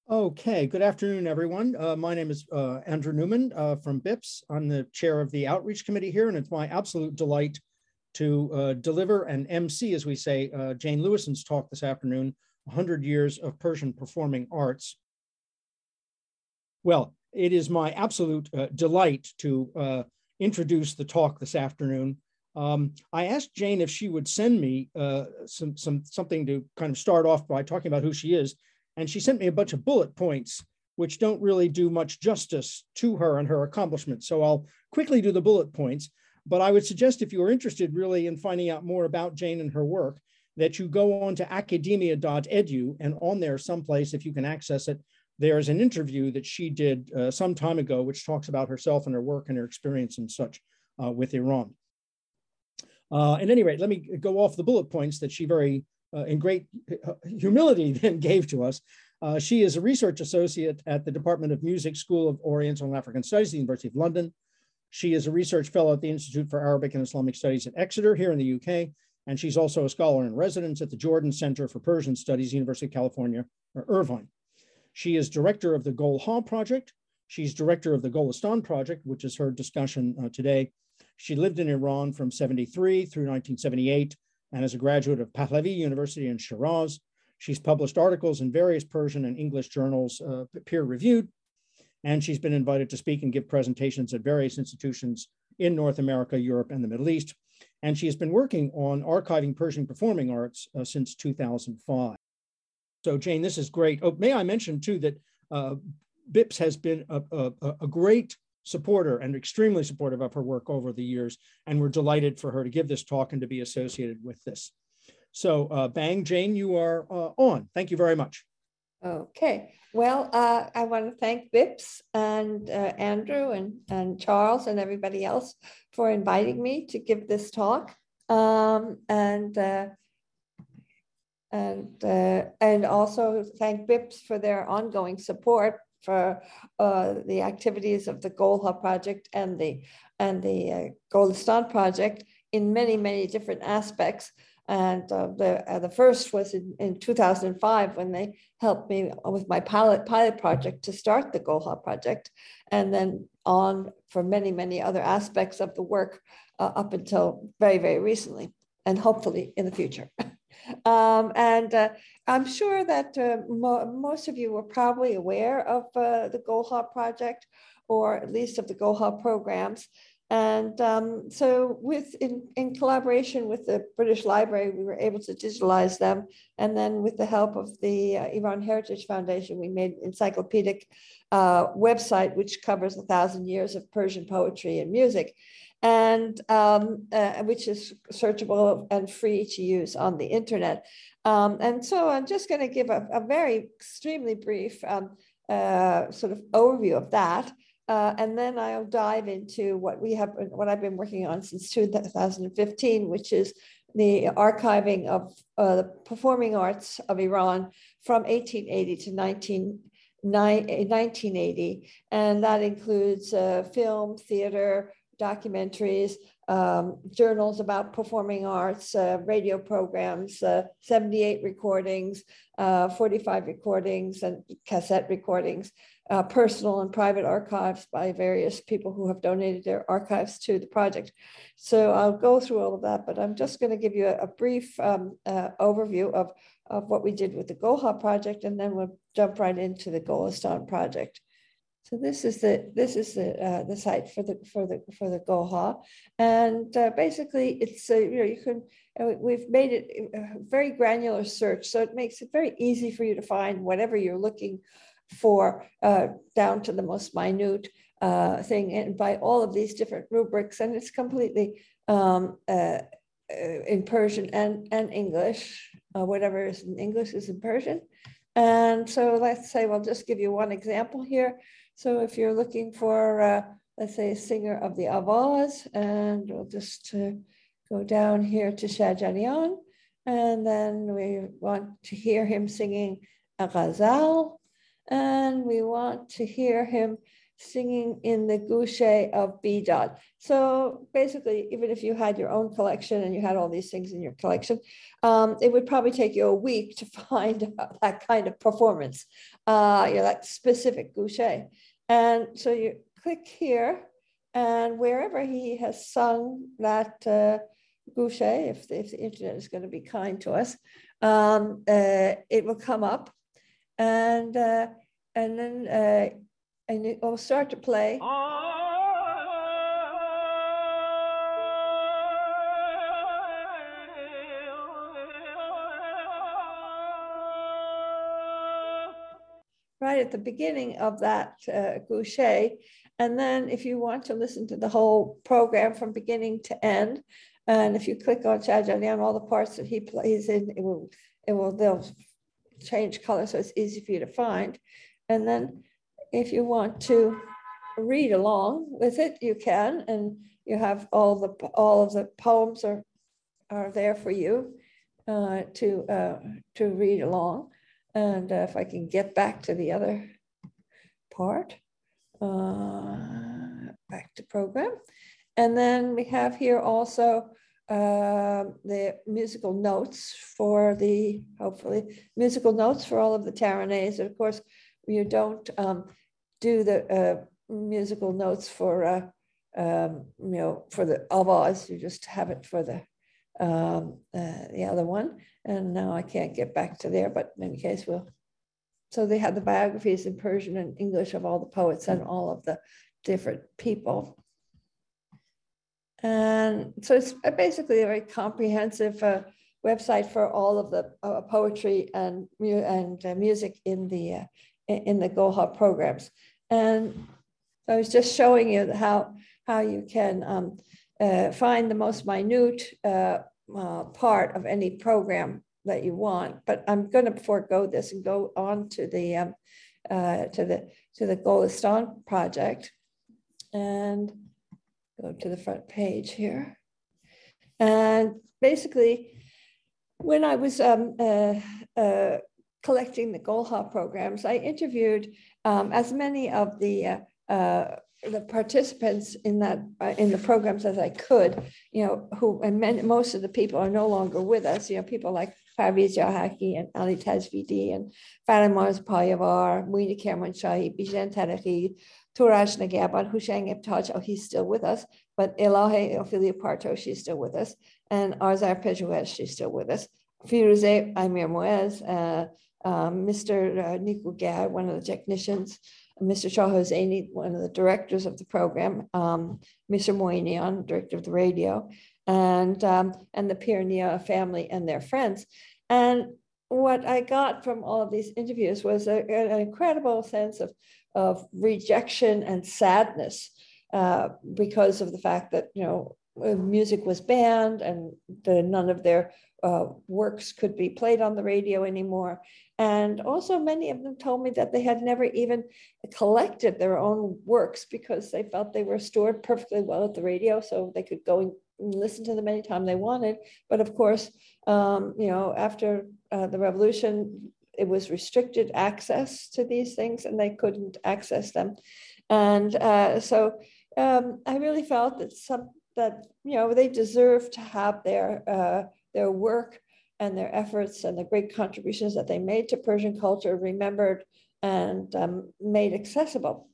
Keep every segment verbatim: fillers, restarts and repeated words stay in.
Okay, good afternoon, everyone. Uh, my name is uh, Andrew Newman uh, from B I P S. I'm the chair of the Outreach Committee here, and it's my absolute delight to uh, deliver and M C, as we say, uh, Jane Lewison's talk this afternoon, one hundred years of Persian Performing Arts. Well, it is my absolute uh, delight to uh, introduce the talk this afternoon. Um, I asked Jane if she would send me uh, some, some, something to kind of start off by talking about who she is. And she sent me a bunch of bullet points, which don't really do much justice to her and her accomplishments. So I'll quickly do the bullet points. But I would suggest if you are interested really in finding out more about Jane and her work, that you go on to academia dot edu, and on there someplace, if you can access it, there's an interview that she did uh, some time ago, which talks about herself and her work and her experience and such uh, with Iran. Uh, at any rate, let me go off the bullet points that she very Uh, in great humility then gave to us. Uh, she is a research associate at the Department of Music School of Oriental and African Studies at the University of London. She is a research fellow at the Institute for Arabic and Islamic Studies at Exeter here in the U K. And she's also a scholar in residence at the Jordan Center for Persian Studies, University of California, or Irvine. She is director of the Golha Project. She's director of the Golistan Project, which is her discussion uh, today. She lived in Iran from seventy-three through nineteen seventy-eight. And as a graduate of Pahlavi University in Shiraz. She's published articles in various Persian and English journals, uh, peer-reviewed, and she's been invited to speak and give presentations at various institutions in North America, Europe, and the Middle East. And she has been working on archiving Persian performing arts uh, since two thousand five. So Jane, this is great. Oh, may I mention too that uh, B I P S has been a, a, a great supporter and extremely supportive of her work over the years. And we're delighted for her to give this talk and to be associated with this. So uh, bang, Jane, you are uh, on. Thank you very much. Okay. Well, uh, I want to thank B I P S and uh, Andrew and, and Charles and everybody else for inviting me to give this talk. Um, and uh, and uh, and also thank B I P S for their ongoing support for uh, the activities of the Golha Project and the and the uh, Golistan Project in many, many different aspects. And uh, the uh, the first was in, in two thousand five when they helped me with my pilot pilot project to start the Golha Project, and then on for many, many other aspects of the work uh, up until very, very recently, and hopefully in the future. Um, and uh, I'm sure that uh, mo most of you were probably aware of uh, the Golha Project, or at least of the Golha programs. And um, so with in, in collaboration with the British Library, we were able to digitalize them. And then with the help of the uh, Iran Heritage Foundation, we made an encyclopedic uh, website, which covers a thousand years of Persian poetry and music, and um, uh, which is searchable and free to use on the internet. Um, and so I'm just going to give a, a very extremely brief um, uh, sort of overview of that. Uh, and then I'll dive into what we have, what I've been working on since two thousand fifteen, which is the archiving of uh, the performing arts of Iran from eighteen eighty to nineteen eighty. And that includes uh, film, theater, documentaries, um, journals about performing arts, uh, radio programs, uh, seventy-eight recordings, uh, forty-five recordings, and cassette recordings. Uh, personal and private archives by various people who have donated their archives to the project. So I'll go through all of that, but I'm just going to give you a, a brief um, uh, overview of, of what we did with the Golha Project, and then we'll jump right into the Golistan Project. So this is the this is the uh, the site for the for the for the Golha, and uh, basically it's uh, you know you can uh, we've made it a very granular search, so it makes it very easy for you to find whatever you're looking for, uh, down to the most minute uh, thing, and by all of these different rubrics, and it's completely um, uh, in Persian and and English. Uh, whatever is in English is in Persian, and so let's say we'll just give you one example here. So if you're looking for, uh, let's say, a singer of the Avaz, and we'll just uh, go down here to Shahjanian, and then we want to hear him singing a ghazal, and we want to hear him singing in the guche of B dot. So basically, even if you had your own collection and you had all these things in your collection, um, it would probably take you a week to find that kind of performance, uh, you know, that specific guche. And so you click here, and wherever he has sung that uh, guche, if, if the internet is going to be kind to us, um, uh, it will come up, and uh, and then uh, and it will start to play. Right at the beginning of that uh, guche. And then if you want to listen to the whole program from beginning to end, and if you click on Shahjahan, all the parts that he plays in, it will, it will, they'll change color, so it's easy for you to find. And then if you want to read along with it, you can, and you have all the, all of the poems are, are there for you uh, to, uh, to read along. And uh, if I can get back to the other part, uh, back to program. And then we have here also uh, the musical notes for the, hopefully, musical notes for all of the Taranis. And of course, you don't um, do the uh, musical notes for, uh, um, you know, for the avaz, you just have it for the um uh, the other one, and now I can't get back to there, but in any case we'll, so they have the biographies in Persian and English of all the poets and all of the different people, and so it's basically a very comprehensive uh, website for all of the uh, poetry and and uh, music in the uh, in the Golha programs. And I was just showing you how how you can um, Uh, find the most minute uh, uh, part of any program that you want. But I'm going to forego this and go on to the um, uh, to the to the Golestan project, and go to the front page here. And basically, when I was um, uh, uh, collecting the Golha programs, I interviewed um, as many of the uh, uh, the participants in that uh, in the programs as I could, you know, who, and many, most of the people are no longer with us, you know, people like Parviz Jahaki and Ali Tajvidi and Farimaz Payavar, Muina Kermanshahi, Bijan Tariqi, Turaj Nagaban, Hussein Ebtaj, oh, he's still with us, but Elahe Ophelia Parto, she's still with us, and Arzar Pejouez, she's still with us. Firuze Amir Moez, uh, um, Mister Uh, Niku Gad, one of the technicians, Mister Shah Hosseini, one of the directors of the program, um, Mister Moinian, director of the radio, and, um, and the Pirnia family and their friends. And what I got from all of these interviews was a, an incredible sense of, of rejection and sadness uh, because of the fact that, you know, music was banned and the, none of their uh, works could be played on the radio anymore. And also many of them told me that they had never even collected their own works because they felt they were stored perfectly well at the radio, so they could go and listen to them anytime they wanted. But of course, um, you know, after uh, the revolution, it was restricted access to these things and they couldn't access them. And uh, so um, I really felt that some, that, you know, they deserve to have their, uh, their work and their efforts and the great contributions that they made to Persian culture remembered and um, made accessible.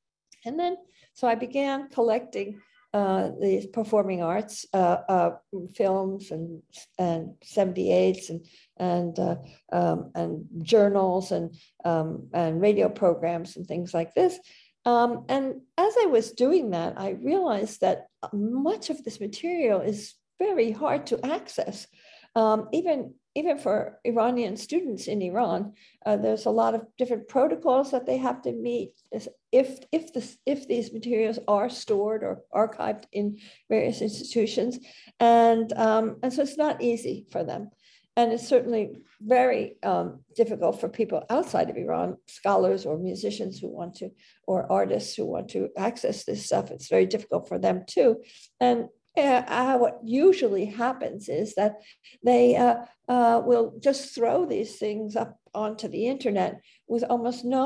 And then, so I began collecting uh, these performing arts, uh, uh, films and, and seventy-eights and, and, uh, um, and journals and, um, and radio programs and things like this. Um, and as I was doing that, I realized that much of this material is very hard to access. Um, even, even for Iranian students in Iran, uh, there's a lot of different protocols that they have to meet if, if, this, if these materials are stored or archived in various institutions. And, um, and so it's not easy for them. And it's certainly very um, difficult for people outside of Iran, scholars or musicians who want to, or artists who want to access this stuff. It's very difficult for them too. And Uh, uh, what usually happens is that they uh, uh, will just throw these things up onto the internet with almost no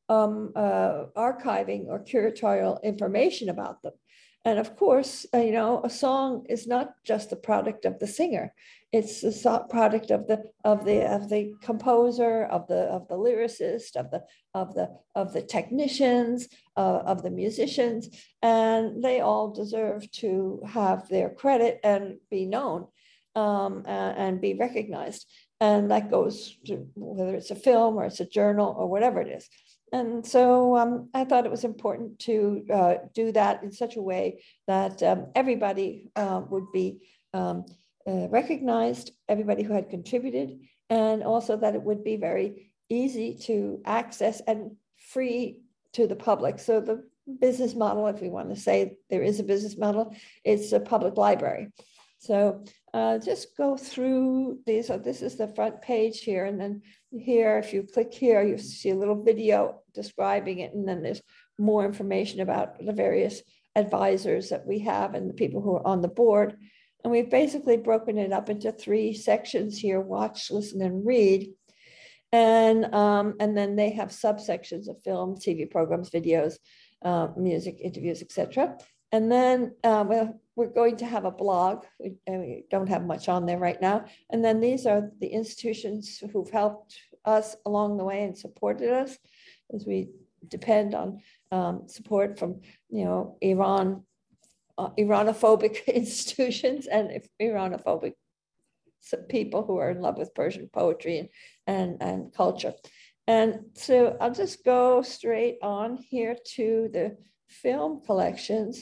um, uh, archiving or curatorial information about them. And of course, uh, you know, a song is not just the product of the singer; it's the so- product of the of the of the composer, of the of the lyricist, of the of the of the technicians, uh, of the musicians, and they all deserve to have their credit and be known, um, and, and be recognized. And that goes to whether it's a film or it's a journal or whatever it is. And so um, I thought it was important to uh, do that in such a way that um, everybody uh, would be um, uh, recognized, everybody who had contributed, and also that it would be very easy to access and free to the public. So the business model, if we want to say there is a business model, it's a public library. So uh, just go through these. So this is the front page here, and then here, if you click here, you see a little video describing it, and then there's more information about the various advisors that we have and the people who are on the board. And we've basically broken it up into three sections here: watch, listen, and read. And, um, and then they have subsections of film, T V programs, videos, uh, music, interviews, et cetera. And then uh, well, we're going to have a blog. We, we don't have much on there right now. And then these are the institutions who've helped us along the way and supported us, as we depend on um, support from, you know, Iran, uh, Iranophobic institutions and if Iranophobic people who are in love with Persian poetry and, and, and culture. And so I'll just go straight on here to the film collections.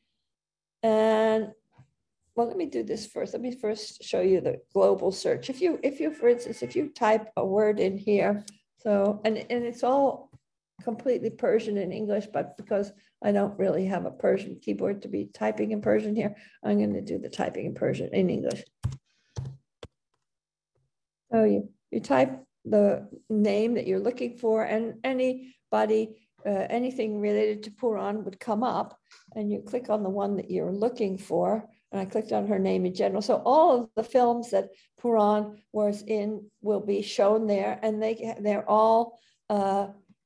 And well, let me do this first. Let me first show you the global search. If you, if you, for instance, if you type a word in here, so, and, and it's all completely Persian and English, but because I don't really have a Persian keyboard to be typing in Persian here, I'm going to do the typing in Persian, in English. So you, you type the name that you're looking for, and anybody, uh, anything related to Puran would come up, and you click on the one that you're looking for. And I clicked on her name in general. So all of the films that Puran was in will be shown there, and they, they're all uh,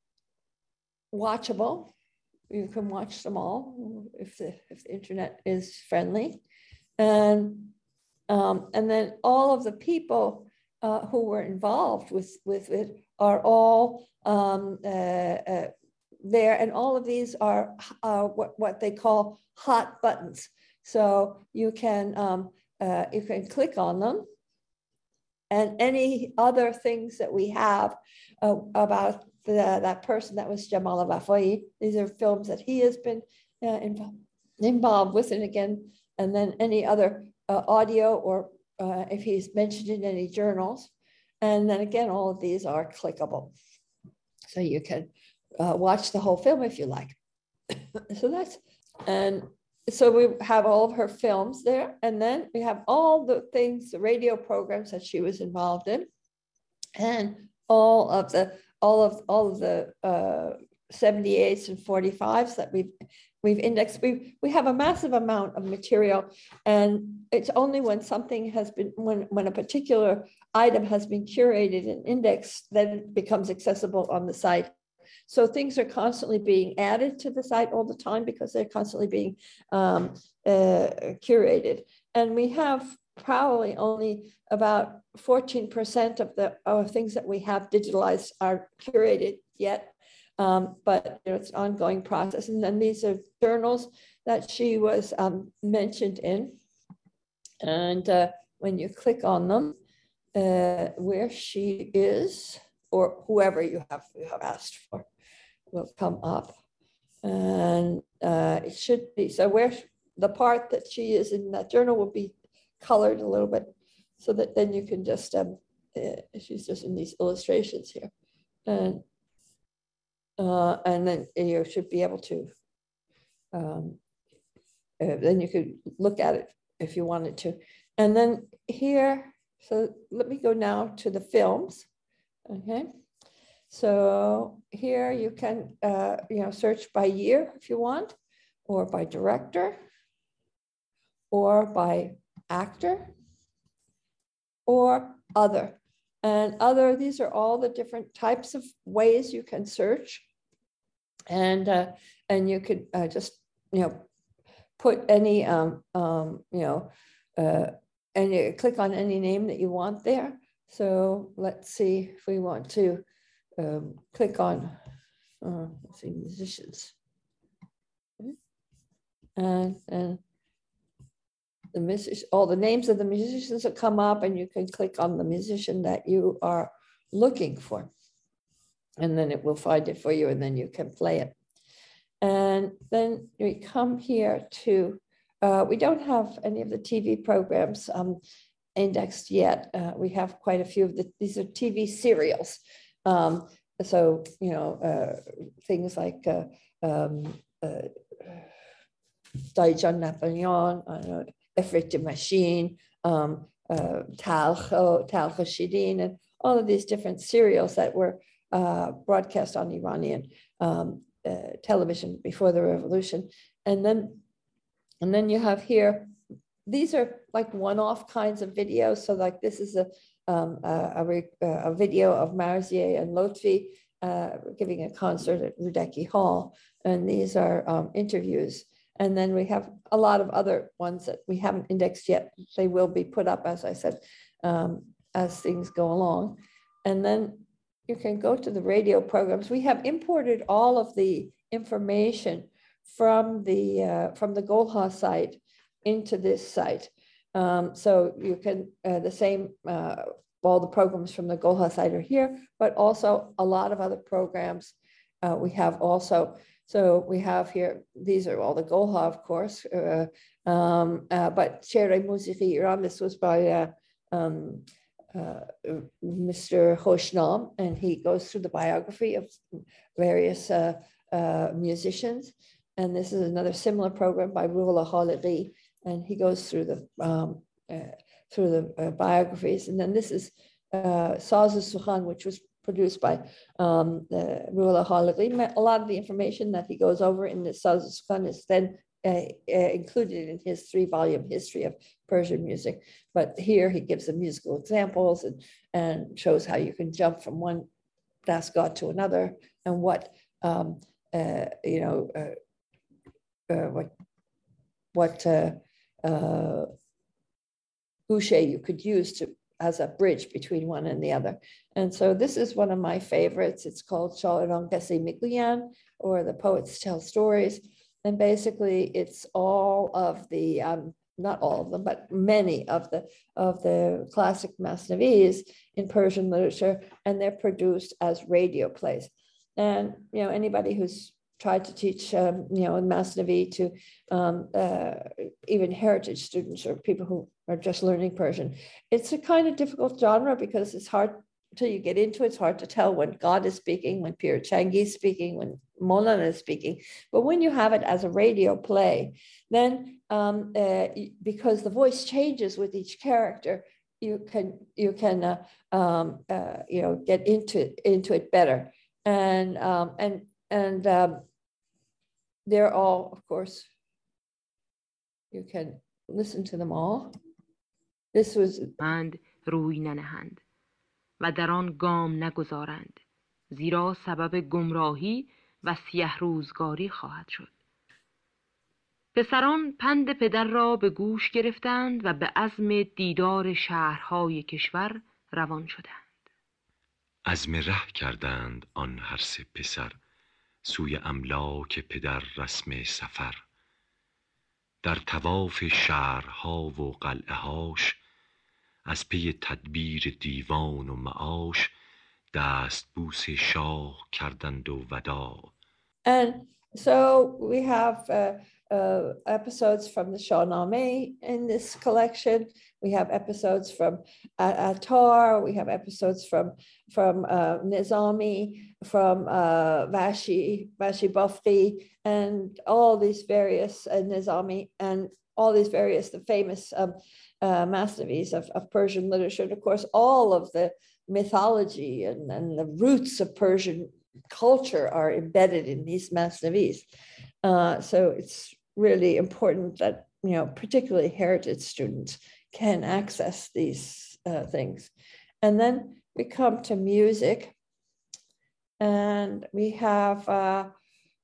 watchable. You can watch them all if the, if the internet is friendly. And, um, and then all of the people uh, who were involved with, with it are all um, uh, uh, there. And all of these are uh, what, what they call hot buttons. So you can, um, uh, you can click on them, and any other things that we have uh, about the, that person that was Jamal Vafai. These are films that he has been uh, involved, involved with, and again, and then any other uh, audio or uh, if he's mentioned in any journals. And then again, all of these are clickable. So you can uh, watch the whole film if you like. So that's, and so we have all of her films there, and then we have all the things, the radio programs that she was involved in, and all of the all of all of the uh, seventy-eights and forty-fives that we've we've indexed. We we have a massive amount of material, and it's only when something has been when when a particular item has been curated and indexed that it becomes accessible on the site. So things are constantly being added to the site all the time because they're constantly being um, uh, curated. And we have probably only about fourteen percent of the of things that we have digitalized are curated yet. Um, but you know, it's an ongoing process. And then these are journals that she was um, mentioned in. And uh, when you click on them, uh, where she is, or whoever you have, you have asked for, will come up. And uh, it should be, so where the part that she is in that journal will be colored a little bit so that then you can just, um, uh, she's just in these illustrations here. And, uh, and then you should be able to, um, uh, then you could look at it if you wanted to. And then here, so let me go now to the films, okay? So here you can, uh, you know, search by year if you want, or by director, or by actor, or other. And other, these are all the different types of ways you can search And, uh, and you could uh, just, you know, put any, um, um, you know, uh, and you click on any name that you want there. So let's see if we want to um, click on, uh, let's see, musicians. And, and the music, all the names of the musicians will come up, and you can click on the musician that you are looking for. And then it will find it for you, and then you can play it. And then we come here to, uh, we don't have any of the T V programs um, indexed yet. Uh, we have quite a few of the, these are T V serials. Um, so, you know, uh, things like uh, um, uh, John Napoleon, uh, Ifrit the Machine, um, uh, Talcho, Talcho Shidin, and all of these different serials that were uh, broadcast on Iranian um, uh, television before the revolution. And then, and then you have here, these are like one-off kinds of videos. So like this is a, um, a, a, a video of Marzieh and Lotfi uh, giving a concert at Rudecki Hall. And these are um, interviews. And then we have a lot of other ones that we haven't indexed yet. They will be put up, as I said, um, as things go along. And then you can go to the radio programs. We have imported all of the information from the uh, from the Golha site into this site. Um, so you can, uh, the same, uh, all the programs from the Golha site are here, but also a lot of other programs uh, we have also. So we have here, these are all the Golha, of course, uh, um, uh, but Shere Musiqi Iran, this was by uh, um, uh, Mister Hoshnam, and he goes through the biography of various uh, uh, musicians. And this is another similar program by Ruhollah Khalidi, and he goes through the um, uh, through the uh, biographies. And then this is uh, Saz Sukhan, which was produced by um, the Ruhollah Khalidi. A lot of the information that he goes over in the Saz Sukhan is then uh, uh, included in his three-volume history of Persian music. But here he gives the musical examples and, and shows how you can jump from one dasgah to another, and what um, uh, you know uh, uh, what what uh, uh, boucher you could use to as a bridge between one and the other. And so this is one of my favorites. It's called Sha'aran Qasi Miguyan, or The Poets Tell Stories. And basically it's all of the, um, not all of them, but many of the of the classic Masnavis in Persian literature, and they're produced as radio plays. And, you know, anybody who's tried to teach, um, you know, in Masnavi to um, uh, even heritage students or people who are just learning Persian, it's a kind of difficult genre because it's hard until you get into it. It's hard to tell when God is speaking, when Pir Changi is speaking, when Molana is speaking. But when you have it as a radio play, then um, uh, because the voice changes with each character, you can you can uh, um, uh, you know get into into it better. And um, and and um, they're all, of course, you can listen to them all. This was and روی ننهند و در آن گام نگذارند، زیرا سبب گمراهی و سیه روزگاری خواهد شد. پسران پند پدر را به گوش گرفتند و به عزم دیدار شهرهای کشور روان شدند. عزم ره کردند آن هر سه پسر، سوی املاک پدر رسم سفر. در طواف شهرها و قلعه هاش، از پی تدبیر دیوان و معاش، دست بوس شاه کردند و وداع. And so we have uh, uh, episodes from the Shahnameh in this collection. We have episodes from uh, Attar. We have episodes from from uh, Nizami, from uh, Vashi, Vashi Bafri, and all these various uh, Nizami, and all these various the famous um, uh, Masnavis of, of Persian literature. And of course, all of the mythology and, and the roots of Persian culture are embedded in these Masnavis. Uh, so it's really important that, you know, particularly heritage students can access these uh, things. And then we come to music, and we have uh,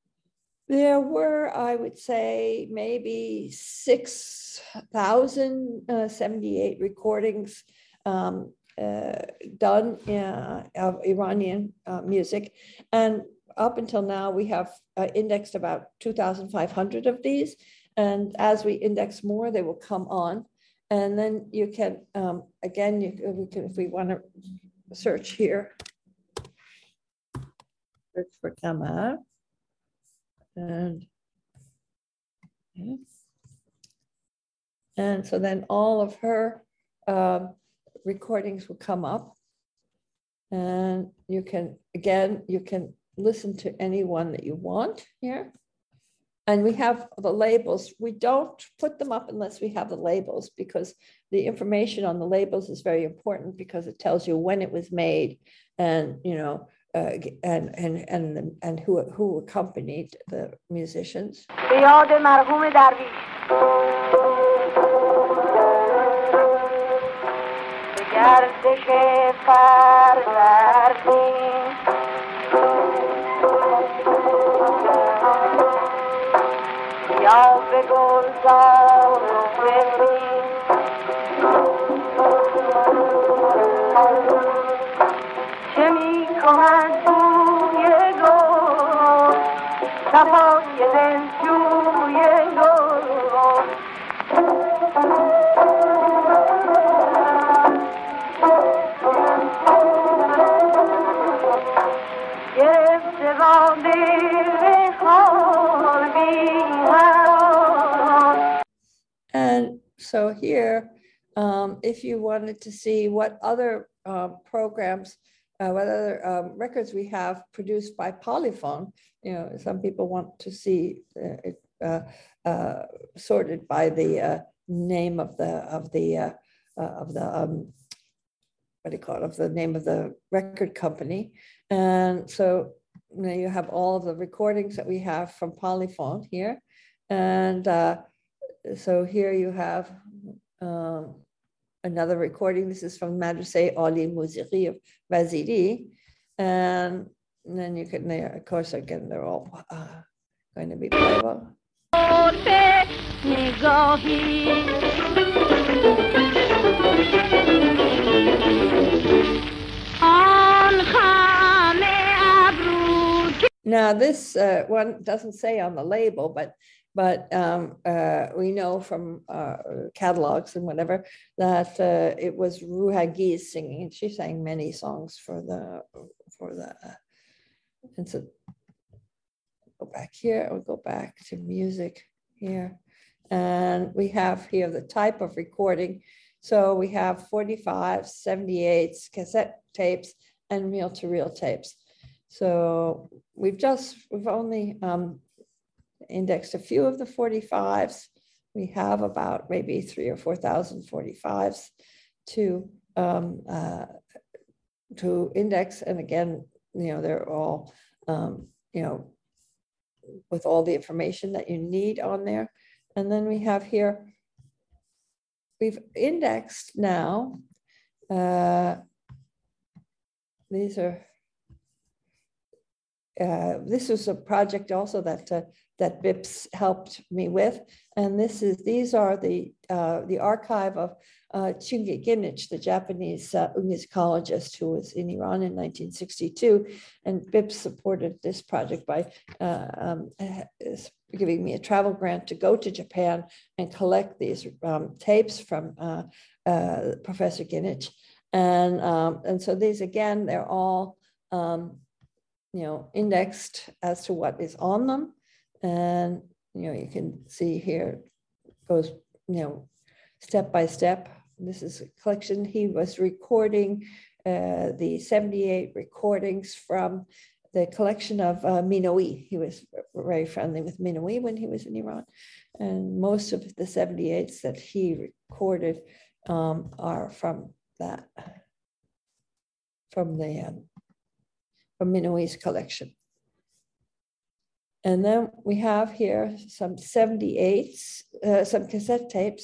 There were, I would say, maybe six thousand seventy-eight recordings um, uh, done uh, of Iranian uh, music. And up until now, we have uh, indexed about two thousand five hundred of these. And as we index more, they will come on. And then you can, um, again, you, we can, if we want to search here, search for Kamar. And, and so then all of her um, recordings will come up, and you can, again, you can listen to any one that you want here. And we have the labels. We don't put them up unless we have the labels, because the information on the labels is very important, because it tells you when it was made and, you know, Uh, and and and and who who accompanied the musicians. به یاد مرحوم درویش به گردش فرزردین یا به گلزار و ببین چه می‌کنند توی گل صفای دلجوی گل گرفته با دل خال بی‌قرار. And so here, um, if you wanted to see what other uh, programs Uh, what other um, records we have produced by Polyphone, you know, some people want to see uh, it uh, uh, sorted by the uh, name of the of the uh, uh, of the um, what do you call it, of the name of the record company. And so you know, you have all of the recordings that we have from Polyphone here, and uh, so here you have. Um, Another recording. This is from Madraseh Ali Musiqi of Vaziri. And then you can, of course, again, they're all uh, going to be playable. Now, this uh, one doesn't say on the label, but But um, uh, we know from uh, catalogs and whatever that uh, it was Ruhagiz singing. She sang many songs for the for the. Uh, and so, go back here. I'll go back to music here, and we have here the type of recording. So we have forty-fives, seventy-eights, cassette tapes, and reel-to-reel tapes. So we've just we've only. Um, indexed a few of the forty-fives. We have about maybe three or four thousand forty-fives to um, uh, to index. And again, you know, they're all, um, you know, with all the information that you need on there. And then we have here, we've indexed now. Uh, these are, uh, this is a project also that uh, that B I P S helped me with. And this is, these are the, uh, the archive of uh, Chungi Ginich, the Japanese uh, musicologist who was in Iran in nineteen sixty-two. And B I P S supported this project by uh, um, giving me a travel grant to go to Japan and collect these um, tapes from uh, uh, Professor Ginich. And, um, and so these, again, they're all, um, you know, indexed as to what is on them. And, you know, you can see here, goes, you know, step by step. This is a collection. He was recording uh, the seventy-eight recordings from the collection of uh, Minoui. He was very friendly with Minoui when he was in Iran. And most of the seventy-eights that he recorded um, are from that, from the, um, from Minoui's collection. And then we have here some seventy-eights, uh, some cassette tapes.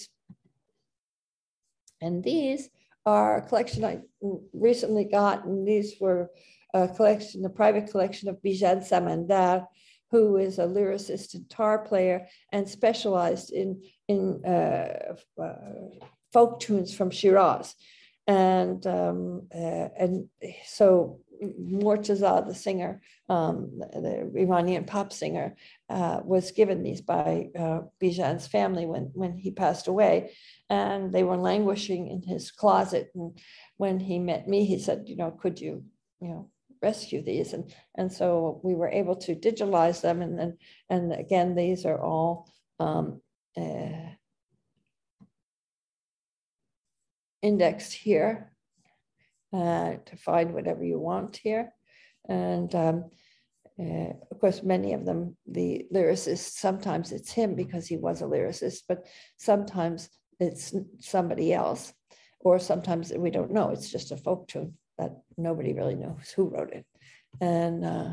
And these are a collection I recently got, and these were a collection, a private collection of Bijan Samandar, who is a lyricist and tar player and specialized in, in uh, uh, folk tunes from Shiraz. And, um, uh, and so Mortaza, the singer, um, the, the Iranian pop singer, uh, was given these by uh, Bijan's family when, when he passed away. And they were languishing in his closet. And when he met me, he said, you know, could you, you know, rescue these? And, and so we were able to digitalize them. And then, and again, these are all um, uh, indexed here uh, to find whatever you want here. And um, uh, of course, many of them, the lyricists, sometimes it's him because he was a lyricist, but sometimes it's somebody else, or sometimes we don't know, it's just a folk tune that nobody really knows who wrote it. And uh,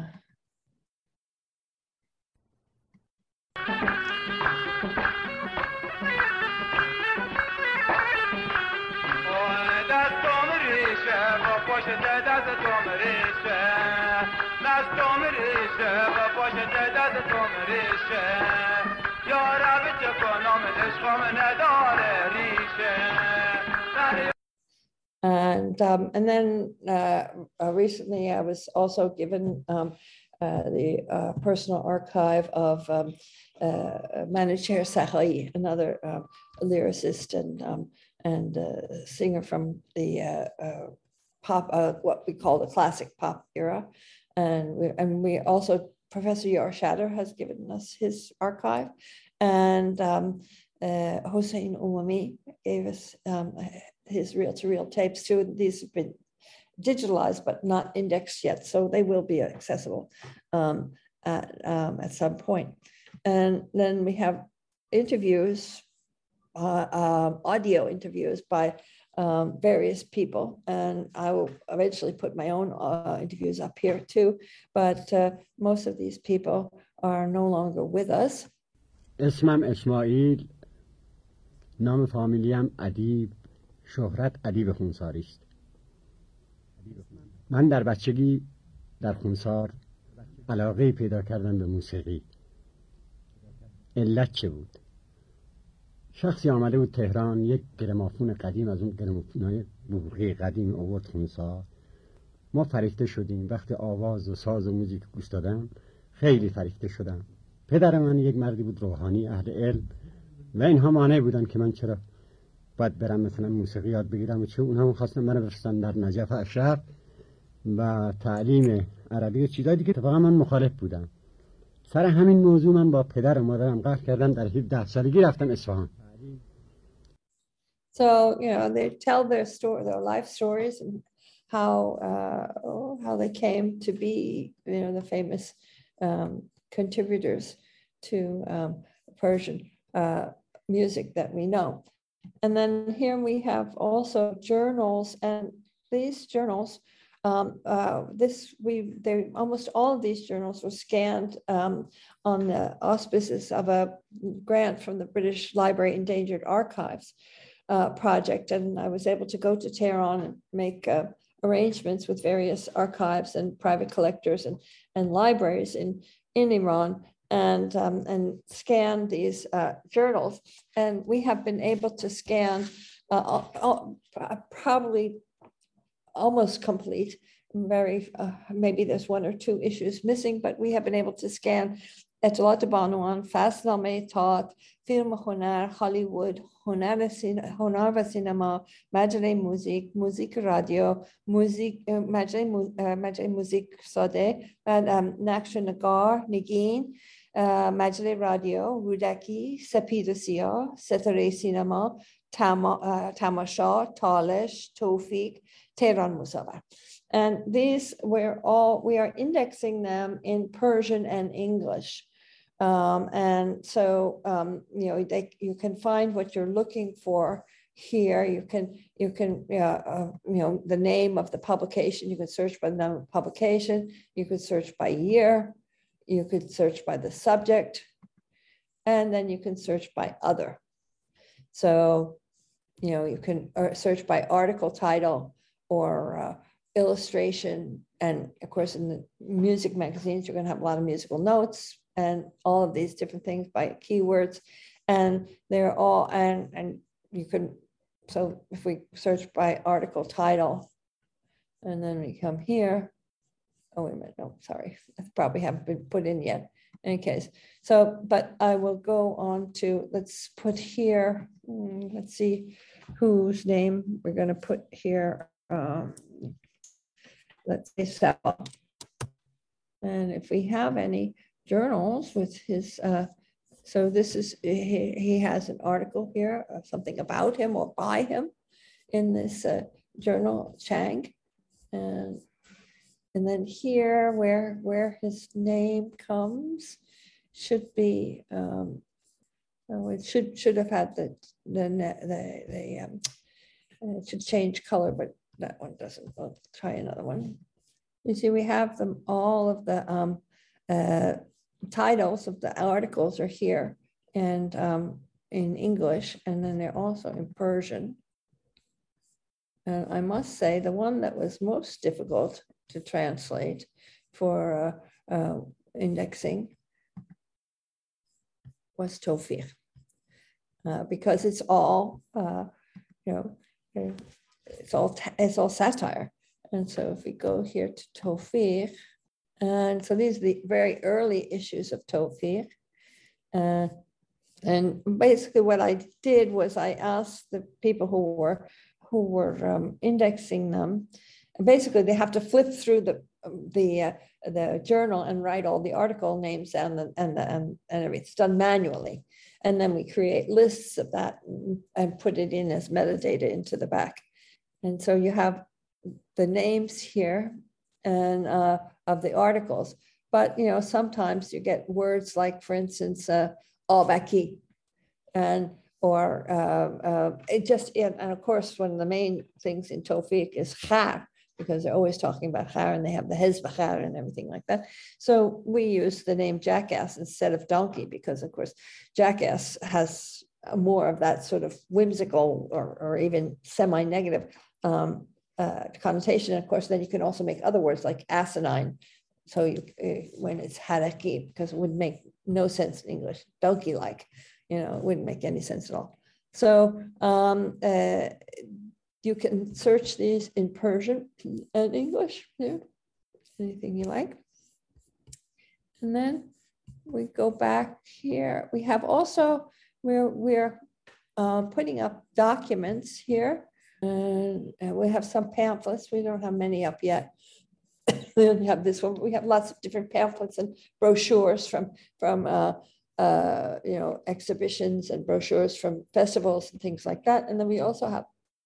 And um, and then uh, uh, recently I was also given um, uh, the uh, personal archive of um, uh, Manucher Sahai, another uh, lyricist and um, and uh, singer from the uh, uh, pop, uh, what we call the classic pop era, and we and we also Professor Yor Shatter has given us his archive, and um, uh, Hossein Umami gave us um, his reel-to-reel tapes too. These have been digitalized but not indexed yet, so they will be accessible um, at, um, at some point. And then we have interviews, uh, um, audio interviews by um, various people, and I will eventually put my own uh, interviews up here too, but uh, most of these people are no longer with us. اسمم اسماعیل، نام فامیلیم ادیب، شهرت ادیب خونساری است. من در بچگی در خونسار علاقه پیدا کردم به موسیقی. علت چه بود؟ شخصی آمده بود تهران، یک گرامافون قدیم از اون گرامافونای بوغی قدیم آورد خونسار. ما فریفته شدیم. وقتی آواز و ساز و موزیک گوش دادم خیلی فریفته شدم. پدر من یک مردی بود روحانی، اهل علم، و اینها مانع بودن که من چرا باید برم مثلا موسیقی یاد بگیرم و چه. اونها خواستن منو بفرستن در نجف اشرف و تعلیم عربی و چیزای دیگه. اتفاقا من مخالف بودم. سر همین موضوع من با پدر و مادرم قهر کردم. در هفده سالگی رفتم اصفهان. So, you know, they tell their story, their life stories, and how uh, how they came to be, you know, the famous um, contributors to um, Persian uh, music that we know. And then here we have also journals, and these journals, um, uh, this we they almost all of these journals were scanned um, on the auspices of a grant from the British Library Endangered Archives uh, project, and I was able to go to Tehran and make uh, arrangements with various archives and private collectors and and libraries in in Iran, and um, and scan these uh, journals. And we have been able to scan uh, all, probably almost complete, very, uh, maybe there's one or two issues missing, but we have been able to scan اطلاعات بانوان، فصلنامه تئاتر، فیلم هنر، هالیوود، هنر, هنر و سینما، مجله موزیک، موزیک رادیو، موزیک، مجله, مجله موزیک ساده، بعد نقش نگار، نگین، مجله رادیو، رودکی، سپید و سیاه، ستاره سینما، تما، تماشا، تالش، توفیق، تهران مصور. And these, we're all, we are indexing them in Persian and English. Um, and so, um, you know, they, you can find what you're looking for here. You can, you can, uh, uh, you know, the name of the publication, you can search by the name of publication, you could search by year, you could search by the subject, and then you can search by other. So, you know, you can search by article title or uh, illustration. And of course, in the music magazines, you're going to have a lot of musical notes, and all of these different things by keywords. And they're all, and, and you can, so if we search by article title, and then we come here, oh, wait a minute, no, sorry, I probably haven't been put in yet. In any case, so, but I will go on to, let's put here, mm, let's see whose name we're going to put here. Um, let's say Sal. And if we have any journals with his, uh, so this is, he, he has an article here, uh, something about him or by him in this uh, journal, Chang. And And then here, where, where his name comes, should be, um, oh, it should, should have had the, the, the, the um, it should change color, but that one doesn't. I'll try another one. You see, we have them, all of the um, uh, titles of the articles are here and um, in English, and then they're also in Persian. And I must say, the one that was most difficult to translate for uh, uh, indexing was Tawfiq, uh, because it's all, uh, you know, it's all it's all satire. And so if we go here to Tawfiq, and so these are the very early issues of Tawfiq. Uh, and basically what I did was I asked the people who were who were um, indexing them. Basically, they have to flip through the the uh, the journal and write all the article names and the, and the, and and everything. It's done manually, and then we create lists of that and, and put it in as metadata into the back. And so you have the names here and uh, of the articles. But you know, sometimes you get words like, for instance, uh, al-Baki, and or uh, uh, it just, and of course, one of the main things in Tawfiq is khar, because they're always talking about khar and they have the hezb khar and everything like that. So we use the name jackass instead of donkey, because of course, jackass has more of that sort of whimsical or, or even semi-negative um, uh, connotation. Of course, then you can also make other words like asinine. So you, uh, when it's haraki, because it would make no sense in English, donkey-like. You know, it wouldn't make any sense at all. So um, uh, you can search these in Persian and English. Yeah. Anything you like. And then we go back here. We have also, we're, we're uh, putting up documents here. And, and we have some pamphlets. We don't have many up yet. We only have this one. We have lots of different pamphlets and brochures from, from uh, Uh, you know, exhibitions and brochures from festivals and things like that. And then we also have,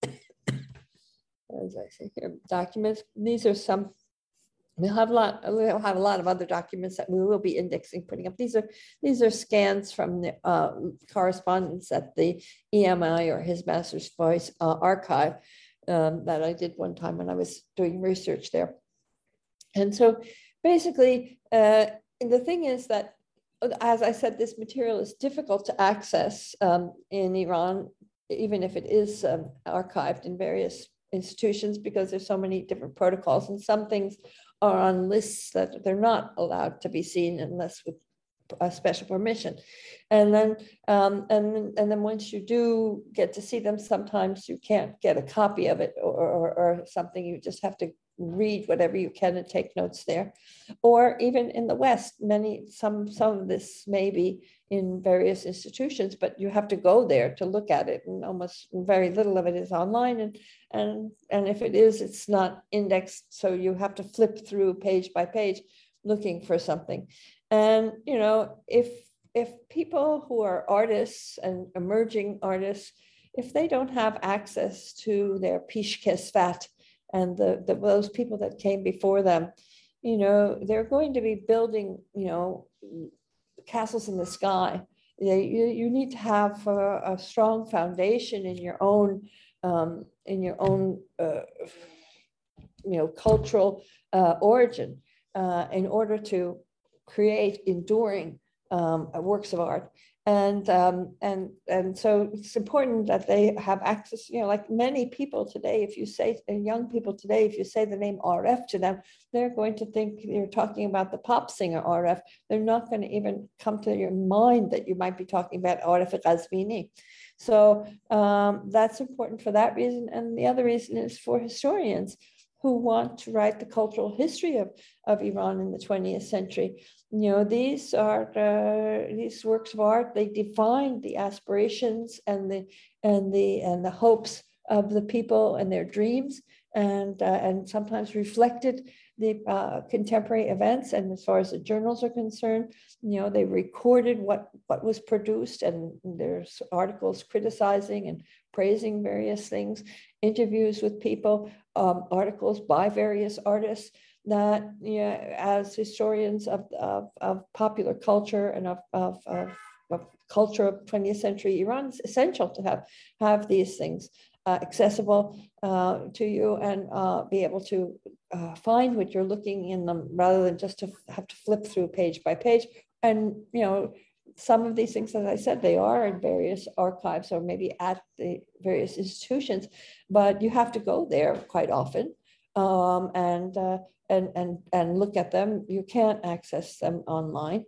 as I say here, documents. These are some, we'll have a lot, we'll have a lot of other documents that we will be indexing, putting up. These are, these are scans from the uh, correspondence at the E M I or His Master's Voice uh, archive um, that I did one time when I was doing research there. And so basically, uh, and the thing is that, as I said, this material is difficult to access um, in Iran, even if it is um, archived in various institutions, because there's so many different protocols, and some things are on lists that they're not allowed to be seen unless with a special permission. And then, um, and, and then once you do get to see them, sometimes you can't get a copy of it or, or, or something. You just have to read whatever you can and take notes there. Or even in the West, many, some, some of this may be in various institutions, but you have to go there to look at it, and almost very little of it is online. And, and, and if it is, it's not indexed. So you have to flip through page by page looking for something. And, you know, if, if people who are artists and emerging artists, if they don't have access to their pishkesvat, and the, the those people that came before them, you know, they're going to be building, you know, castles in the sky. You, you need to have a, a strong foundation in your own, um, in your own, uh, you know, cultural uh, origin uh, in order to create enduring um, works of art. And, um, and, and so it's important that they have access, you know, like many people today, if you say, young people today, if you say the name R F to them, they're going to think you're talking about the pop singer R F. They're not going to even come to your mind that you might be talking about R F Ghazvini. So um, that's important for that reason. And the other reason is for historians who want to write the cultural history of, of Iran in the twentieth century. You know, these are uh, these works of art. They define the aspirations and the and the and the hopes of the people and their dreams, and uh, and sometimes reflected the uh, contemporary events. And as far as the journals are concerned, you know, they recorded what what was produced, and there's articles criticizing and praising various things, interviews with people, um, articles by various artists that, you know, as historians of, of, of popular culture and of, of, of, of culture of twentieth century Iran, it's essential to have, have these things uh, accessible uh, to you, and uh, be able to uh, find what you're looking in them, rather than just to have to flip through page by page. And, you know, some of these things, as I said, they are in various archives or maybe at the various institutions, but you have to go there quite often um, and, uh, and, and, and look at them. You can't access them online.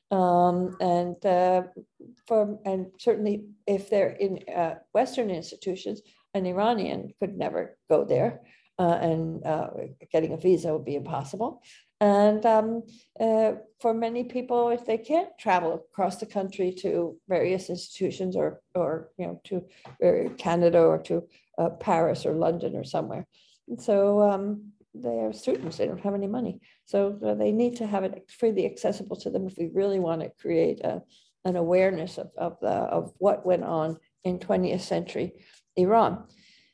Um, and, uh, for, and certainly if they're in uh, Western institutions, an Iranian could never go there, uh, and uh, getting a visa would be impossible. And um, uh, for many people, if they can't travel across the country to various institutions, or, or you know, to uh, Canada, or to uh, Paris or London or somewhere. And so um, they are students, they don't have any money. So uh, they need to have it freely accessible to them if we really want to create a, an awareness of, of, the, of what went on in twentieth century Iran.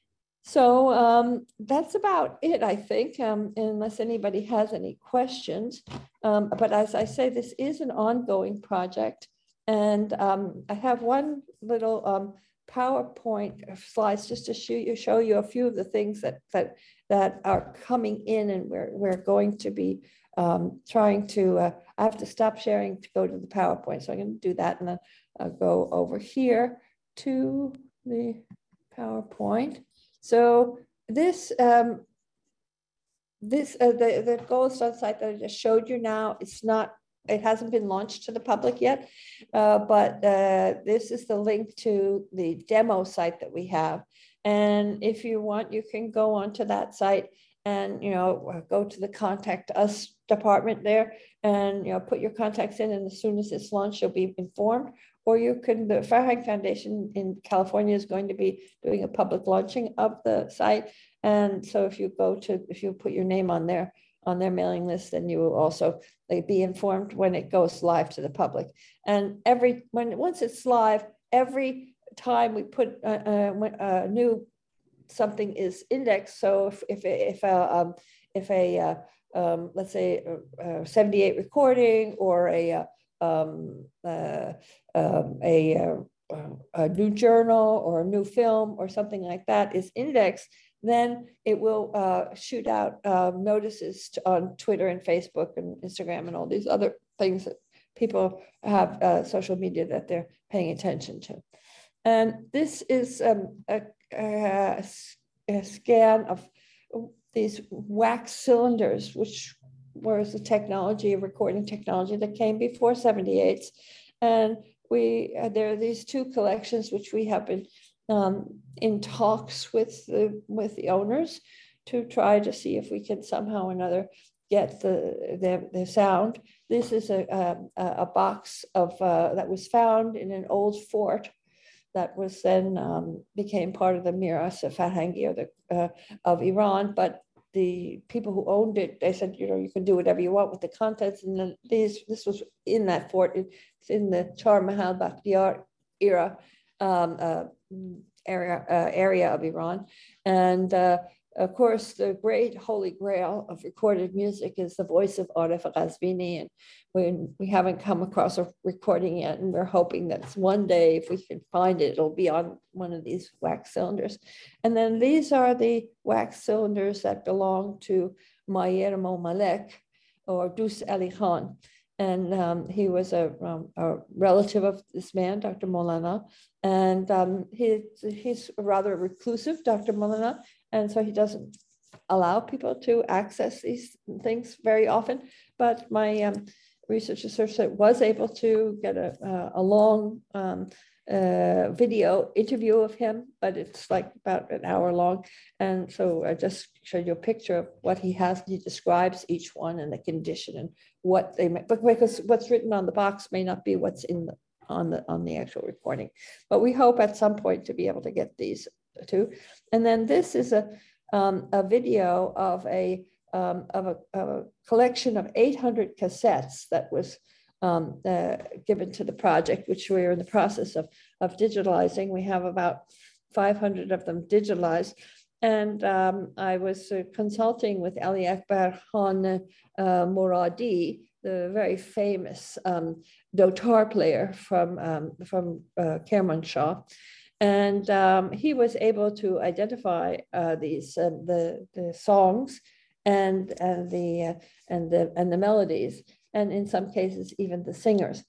So um, that's about it, I think, um, unless anybody has any questions. Um, but as I say, this is an ongoing project. And um, I have one little um, PowerPoint slides just to show you, show you a few of the things that, that, that are coming in, and we're, we're going to be um, trying to, uh, I have to stop sharing to go to the PowerPoint. So I'm going to do that, and then I'll go over here to the PowerPoint. So this, um, this uh, the, the Golestan site that I just showed you now, it's not, it hasn't been launched to the public yet, uh, but uh, this is the link to the demo site that we have. And if you want, you can go onto that site and, you know, go to the contact us department there, and, you know, put your contacts in, and as soon as it's launched, you'll be informed. Or you can, the Farhang Foundation in California is going to be doing a public launching of the site. And so if you go to, if you put your name on there, on their mailing list, then you will also like, be informed when it goes live to the public. And every, when, once it's live, every time we put a, a, a new, something is indexed. So if, if, if a, um, if a uh, um, let's say a, a seventy-eight recording, or a, uh, um, uh, um, a, uh, a new journal or a new film or something like that is indexed, then it will uh, shoot out uh, notices to, on Twitter and Facebook and Instagram and all these other things that people have, uh, social media that they're paying attention to. And this is um, a, a, a scan of these wax cylinders, which was the technology, recording technology that came before seventy-eights. And we, uh, there are these two collections, which we have been um, in talks with the, with the owners to try to see if we can somehow or another get the, the, the sound. This is a, a, a box of, uh, that was found in an old fort that was then um, became part of the Miras Farhangi, or the, uh, of Iran. But the people who owned it, they said, you know, you can do whatever you want with the contents. And then these, this was in that fort. It's in the Char Mahal Bakhtiyar era, um, uh, area, uh, area of Iran. And uh, of course, the great holy grail of recorded music is the voice of Arif Ghazvini. And we, we haven't come across a recording yet, and we're hoping that one day, if we can find it, it'll be on one of these wax cylinders. And then these are the wax cylinders that belong to Mayer Mo Malek, or Dus Ali Khan. And um, he was a, um, a relative of this man, Doctor Molana. And um, he, he's rather reclusive, Doctor Molana. And so he doesn't allow people to access these things very often. But my um, research associate was able to get a, uh, a long um, uh, video interview of him, but it's like about an hour long. And so I just showed you a picture of what he has. He describes each one and the condition and what they, but because what's written on the box may not be what's in the, on the, on the actual recording. But we hope at some point to be able to get these too. And then this is a, um, a video of a, um, of a, of a collection of eight hundred cassettes that was Um, uh, given to the project, which we're in the process of, of digitalizing. We have about five hundred of them digitalized. And um, I was uh, consulting with Ali Akbar Khan uh, Moradi, the very famous um, dotar player from, um, from uh, Kermanshah. And um, he was able to identify uh, these, uh, the, the songs and, and, the, uh, and, the, and the melodies, and in some cases, even the singers.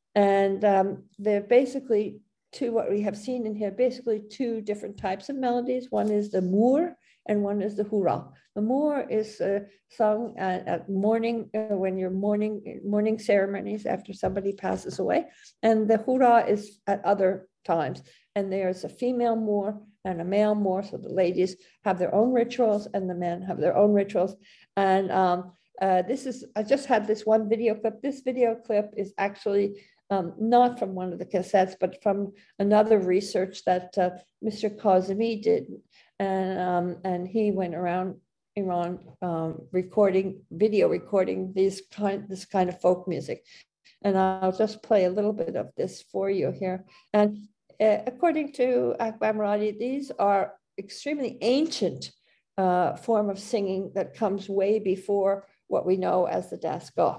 And um, they're basically two, what we have seen in here, basically two different types of melodies. One is the moor and one is the hurrah. The moor is uh, sung at, at morning, uh, when you're mourning, mourning ceremonies after somebody passes away. And the hurrah is at other times. And there's a female moor and a male moor. So the ladies have their own rituals and the men have their own rituals. And um, Uh, this is, I just had this one video clip. This video clip is actually um, not from one of the cassettes, but from another research that uh, Mister Kazemi did. And, um, and he went around Iran um, recording, video recording these kind, this kind of folk music. And I'll just play a little bit of this for you here. And uh, according to Akbar Moradi, these are extremely ancient uh, form of singing that comes way before what we know as the Daskah.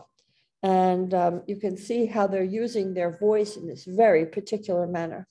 And um, you can see how they're using their voice in this very particular manner.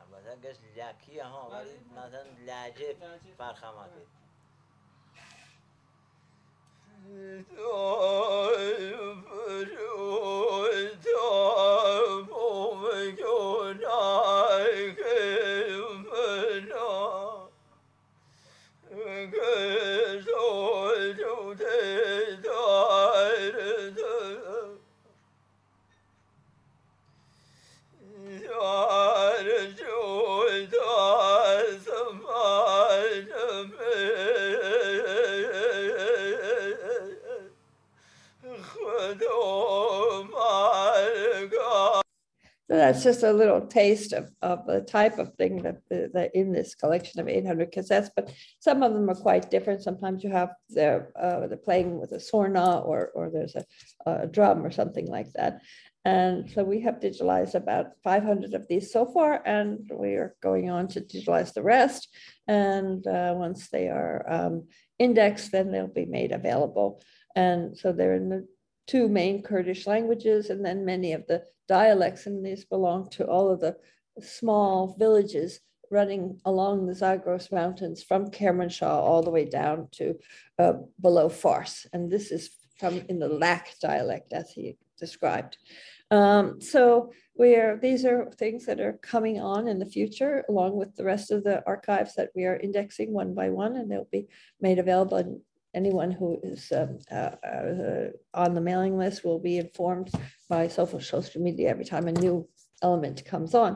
So that's just a little taste of, of the type of thing that, that in this collection of eight hundred cassettes, but some of them are quite different. Sometimes you have they're, uh, they're playing with a sorna or, or there's a, a drum or something like that. And so we have digitalized about five hundred of these so far, and we are going on to digitalize the rest. And uh, once they are um, indexed, then they'll be made available. And so they're in the two main Kurdish languages, and then many of the dialects, and these belong to all of the small villages running along the Zagros Mountains from Kermanshah all the way down to uh, below Fars. And this is from in the Lak dialect, as he described. Um, so we are, these are things that are coming on in the future, along with the rest of the archives that we are indexing one by one, and they'll be made available. And anyone who is um, uh, uh, on the mailing list will be informed by social social media every time a new element comes on.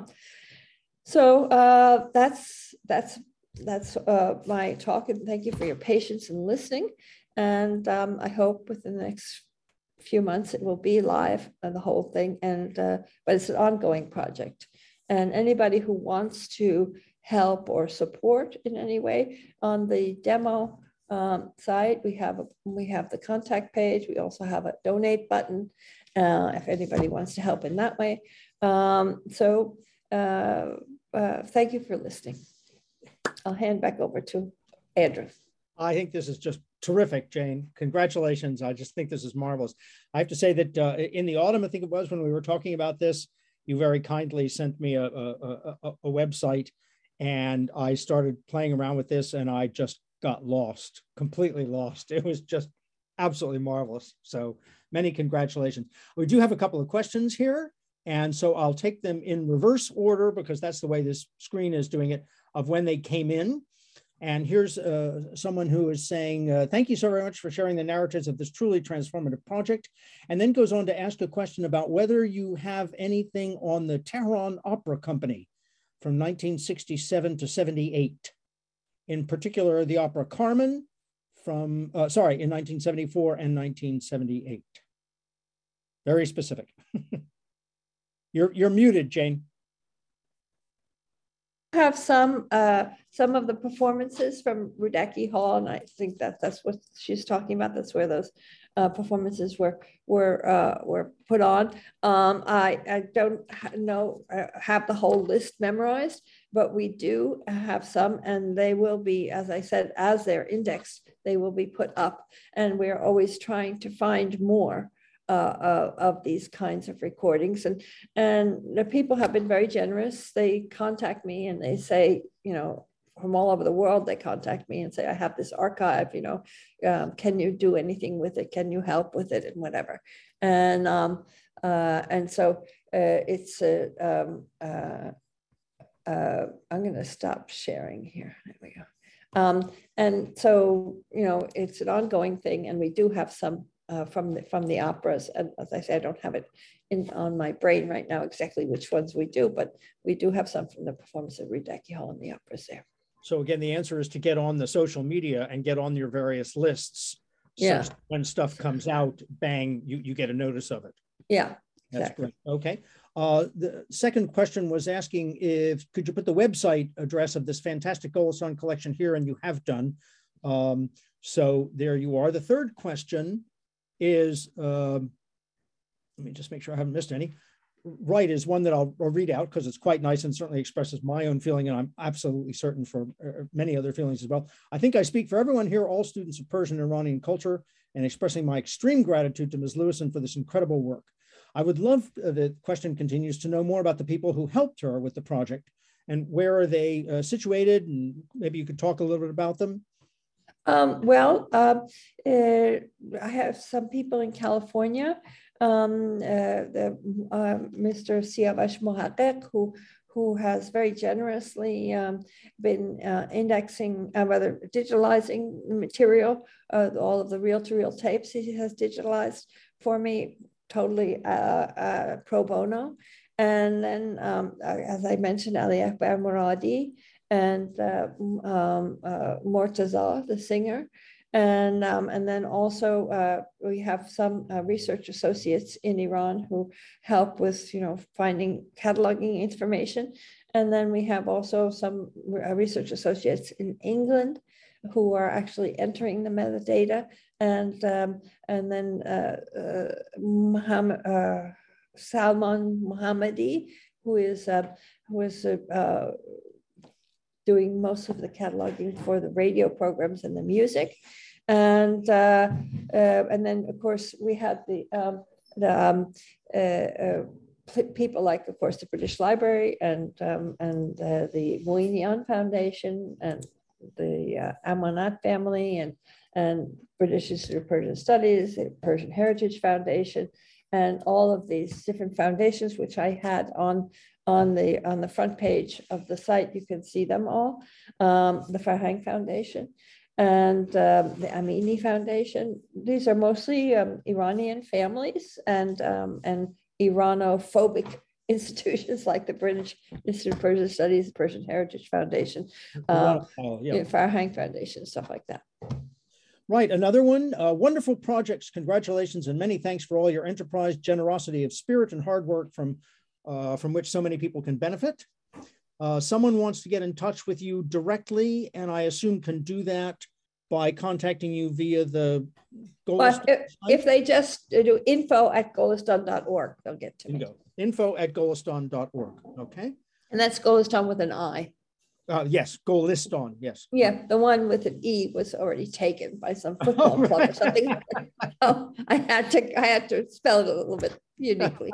So uh, that's that's that's uh, my talk, and thank you for your patience in listening. And um, I hope within the next few months it will be live, uh, the whole thing. And uh, but it's an ongoing project, and anybody who wants to help or support in any way on the demo um, site, we have a, we have the contact page. We also have a donate button uh, if anybody wants to help in that way. Um, so uh, uh, thank you for listening. I'll hand back over to Andrew. I think this is just terrific, Jane. Congratulations. I just think this is marvelous. I have to say that uh, in the autumn, I think it was when we were talking about this, you very kindly sent me a, a, a, a website, and I started playing around with this, and I just got lost, completely lost. It was just absolutely marvelous. So many congratulations. We do have a couple of questions here, and so I'll take them in reverse order because that's the way this screen is doing it, of when they came in. And here's uh, someone who is saying, uh, thank you so very much for sharing the narratives of this truly transformative project, and then goes on to ask a question about whether you have anything on the Tehran Opera Company from nineteen sixty-seven to seventy-eight. In particular, the opera Carmen from, uh, sorry, in nineteen seventy-four and nineteen seventy-eight. Very specific. you're, you're muted, Jane. Have some uh, some of the performances from Rudecki Hall, and I think that that's what she's talking about. That's where those uh, performances were were uh, were put on. Um, I I don't know uh, have the whole list memorized, but we do have some, and they will be, as I said, as they're indexed, they will be put up, and we're always trying to find more. Uh, uh, of these kinds of recordings, and and the people have been very generous. They contact me and they say, you know, from all over the world, they contact me and say, I have this archive, you know, um, can you do anything with it? Can you help with it and whatever? And um, uh, and so uh, it's a, um, uh, uh, I'm going to stop sharing here. There we go. Um, and so, you know, it's an ongoing thing, and we do have some Uh, from the from the operas, and as I say, I don't have it in on my brain right now exactly which ones we do, but we do have some from the performance of Rudecki Hall and the operas there. So again, the answer is to get on the social media and get on your various lists. Yeah. So when stuff comes out, bang, you you get a notice of it. Yeah. That's Exactly. great. Okay. Uh, the second question was asking if could you put the website address of this fantastic Golestan collection here, and you have done. Um, so there you are. The third question is, um, let me just make sure I haven't missed any. Right is one that I'll, I'll read out because it's quite nice and certainly expresses my own feeling, and I'm absolutely certain for uh, many other feelings as well. I think I speak for everyone here, all students of Persian and Iranian culture, and expressing my extreme gratitude to Miz Lewison for this incredible work. I would love, uh, the question continues, to know more about the people who helped her with the project, and where are they uh, situated, and maybe you could talk a little bit about them. Um, well, uh, uh, I have some people in California, um, uh, the, uh, Mister Siavash Mohaqqeq, who who has very generously um, been uh, indexing, uh, rather digitalizing the material, uh, all of the reel-to-reel tapes he has digitalized for me, totally uh, uh, pro bono. And then, um, as I mentioned, Ali Akbar Muradi, and uh, um, uh, Mortaza, the singer. And, um, and then also uh, we have some uh, research associates in Iran who help with, you know, finding, cataloging information. And then we have also some research associates in England who are actually entering the metadata. And, um, and then uh, uh, Muhammad, uh, Salman Mohammadi, who is, uh, who is uh, doing most of the cataloging for the radio programs and the music. And uh, uh, and then, of course, we had the, um, the um, uh, uh, people like, of course, the British Library and, um, and uh, the Moinian Foundation and the uh, Amanat family and, and British Institute of Persian Studies, the Persian Heritage Foundation, and all of these different foundations, which I had on on the on the front page of the site. You can see them all. Um, the Farhang Foundation and um, the Amini Foundation. These are mostly um, Iranian families and um, and Iranophobic institutions like the British Institute of Persian Studies, the Persian Heritage Foundation, um, oh, yeah. Farhang Foundation, stuff like that. Right, another one, uh, wonderful projects, congratulations, and many thanks for all your enterprise, generosity of spirit, and hard work from, uh, from which so many people can benefit. Uh, someone wants to get in touch with you directly, and I assume can do that by contacting you via the Golestan. But if, if they just do info at golestan dot org, they'll get to me. Bingo. Info at golestan dot org, okay? And that's Golestan with an I. Uh, yes, Golestan, yes. Yeah, the one with an E was already taken by some football Oh, club right. or something. So I had to, I had to spell it a little bit uniquely.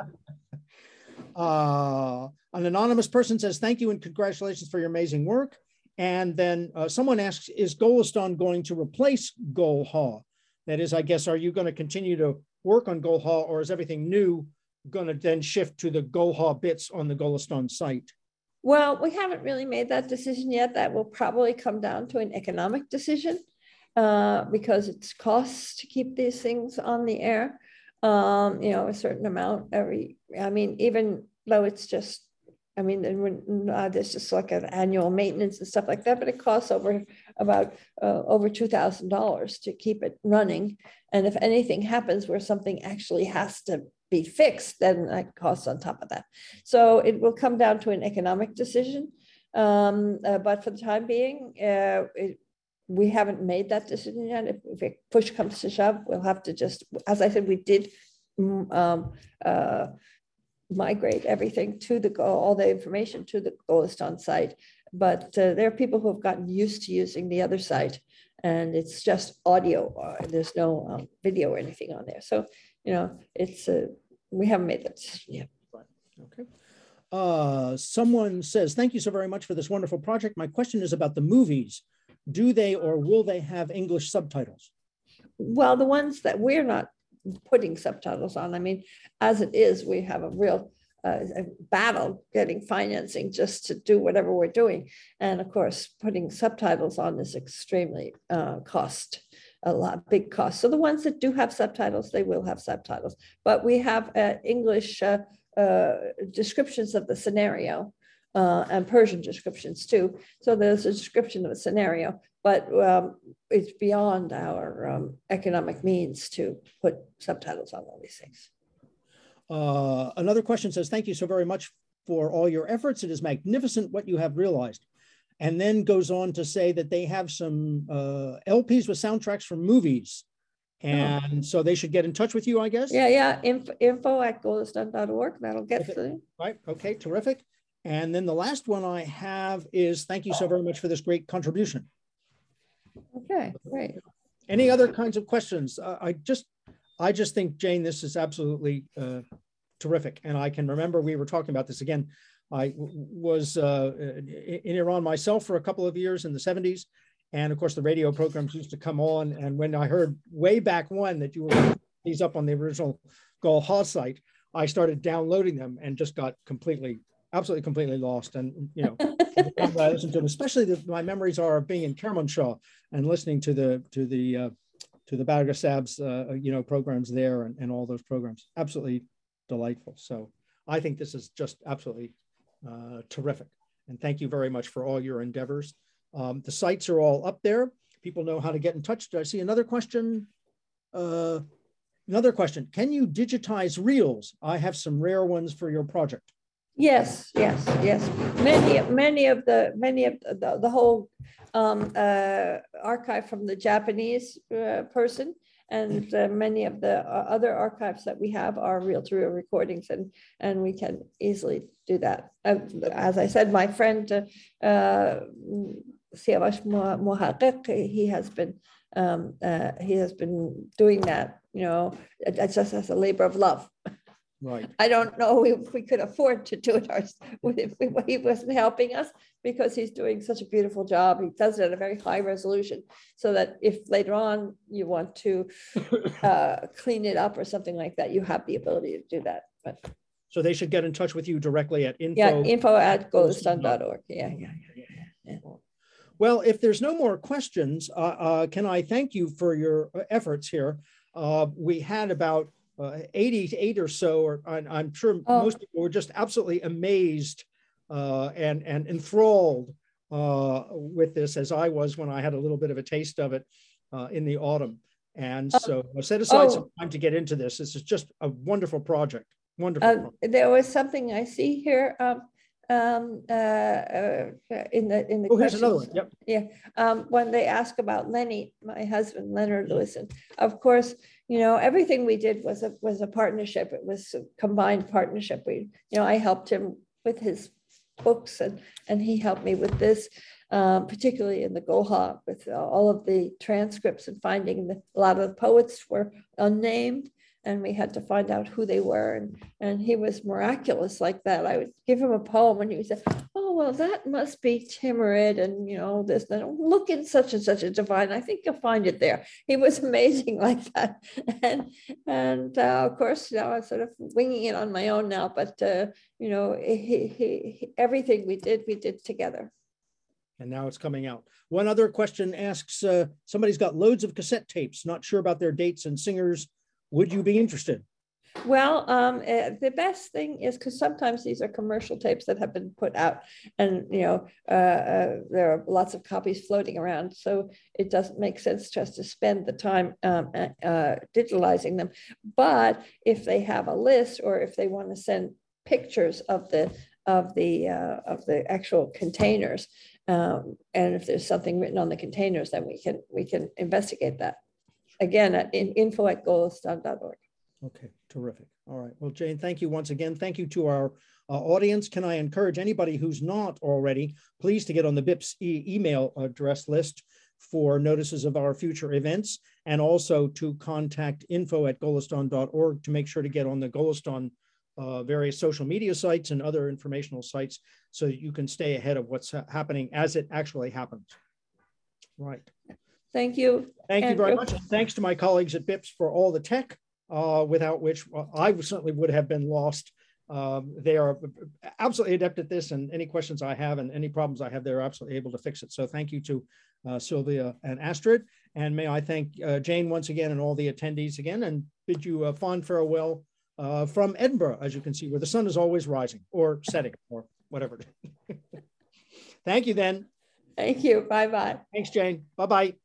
Uh, an anonymous person says, thank you and congratulations for your amazing work. And then uh, someone asks, is Golestan going to replace Golha? That is, I guess, are you going to continue to work on Golha, or is everything new going to then shift to the Golha bits on the Golestan site? Well, we haven't really made that decision yet. That will probably come down to an economic decision uh, because it's costs to keep these things on the air. Um, you know, a certain amount every, I mean, even though it's just, I mean, uh, there's just like an annual maintenance and stuff like that, but it costs over about uh, over two thousand dollars to keep it running. And if anything happens where something actually has to be fixed, then that costs on top of that. So it will come down to an economic decision. Um, uh, but for the time being, uh, it, we haven't made that decision yet. If, if it push comes to shove, we'll have to just, as I said, we did um, uh, migrate everything to the, all the information to the Golestan site. But uh, there are people who have gotten used to using the other site, and it's just audio. Uh, there's no um, video or anything on there. So, you know, it's, uh, we haven't made that decision yet. Right. Okay. Uh, someone says, thank you so very much for this wonderful project. My question is about the movies. Do they or will they have English subtitles? Well, the ones that we're not putting subtitles on, I mean, as it is, we have a real uh, a battle getting financing just to do whatever we're doing. And of course, putting subtitles on is extremely uh, cost, a lot, big cost. So the ones that do have subtitles, they will have subtitles. But we have uh, English uh, uh, descriptions of the scenario uh, and Persian descriptions too. So there's a description of a scenario, but um, it's beyond our um, economic means to put subtitles on all these things. Uh, another question says, thank you so very much for all your efforts. It is magnificent what you have realized. And then goes on to say that they have some uh, L Ps with soundtracks from movies. And oh. so they should get in touch with you, I guess. Yeah, yeah. Info, info at golestan dot org. That'll get okay. to you. Right. Okay, terrific. And then the last one I have is thank you so very much for this great contribution. Okay, great. Any other kinds of questions? Uh, I just, I just think, Jane, this is absolutely uh, terrific. And I can remember we were talking about this again. I was uh, in Iran myself for a couple of years in the seventies. And of course, the radio programs used to come on. And when I heard way back when that you were these up on the original Golha site, I started downloading them and just got completely, absolutely completely lost. And, you know, I listened to them, especially the, my memories are of being in Kermanshah and listening to the, to the, uh, to the Bargasab's, uh, you know, programs there and, and all those programs. Absolutely delightful. So I think this is just absolutely uh, terrific. And thank you very much for all your endeavors. Um, the sites are all up there. People know how to get in touch. Do I see another question? Uh, another question. Can you digitize reels? I have some rare ones for your project. Yes, yes, yes. Many, many of the, many of the, the whole um, uh, archive from the Japanese uh, person, and uh, many of the uh, other archives that we have are reel-to-reel recordings, and and we can easily do that. Uh, as I said, my friend uh, uh, Siavash Mohaqiq, he has been um, uh, he has been doing that. You know, it's just as a labor of love. Right. I don't know if we could afford to do it ourselves if he wasn't helping us, because he's doing such a beautiful job. He does it at a very high resolution, so that if later on you want to uh, clean it up or something like that, you have the ability to do that. But so they should get in touch with you directly at info. Yeah, info at golestan dot org. Yeah, yeah, yeah, yeah. Well, if there's no more questions, uh, uh, can I thank you for your efforts here? Uh, we had about Uh, eighty-eight or so, or I'm, I'm sure oh. most people were just absolutely amazed uh, and, and enthralled uh, with this, as I was when I had a little bit of a taste of it uh, in the autumn. And so I set aside oh. some time to get into this. This is just a wonderful project. Wonderful. Uh, project. There was something I see here um, um, uh, uh, in the in the oh, questions. Here's another one. Yep. Yeah. Um, when they ask about Lenny, my husband, Leonard Lewison, of course, you know, everything we did was a was a partnership. It was a combined partnership. We, you know, I helped him with his books, and and he helped me with this, um, particularly in the Golha, with uh, all of the transcripts and finding the, a lot of the poets were unnamed, and we had to find out who they were. And, and he was miraculous like that. I would give him a poem and he would say, oh, well, that must be Timurid, and you know, this, then look in such and such a divine. I think you'll find it there. He was amazing like that. And, and uh, of course, you know, I'm sort of winging it on my own now, but, uh, you know, he, he, he, everything we did, we did together. And now it's coming out. One other question asks, uh, somebody's got loads of cassette tapes, not sure about their dates and singers. Would you be interested? Well, um, uh, the best thing is, because sometimes these are commercial tapes that have been put out, and you know uh, uh, there are lots of copies floating around, so it doesn't make sense to us to spend the time um, uh, digitalizing them. But if they have a list, or if they want to send pictures of the of the uh, of the actual containers, um, and if there's something written on the containers, then we can we can investigate that. Again, at in, info at golistan dot org. Okay, terrific. All right. Well, Jane, thank you once again. Thank you to our uh, audience. Can I encourage anybody who's not already, please to get on the B I P S e email address list for notices of our future events, and also to contact info at golistan dot org to make sure to get on the Golistan uh, various social media sites and other informational sites so that you can stay ahead of what's ha happening as it actually happens. Right. Thank you. Thank Andrew. you very much. And thanks to my colleagues at B I P S for all the tech. Uh, without which well, I certainly would have been lost. Um, they are absolutely adept at this, and any questions I have and any problems I have, they're absolutely able to fix it. So thank you to uh, Sylvia and Astrid. And may I thank uh, Jane once again and all the attendees again, and bid you a fond farewell uh, from Edinburgh, as you can see, where the sun is always rising or setting or whatever. Thank you then. Thank you. Bye-bye. Thanks, Jane. Bye-bye.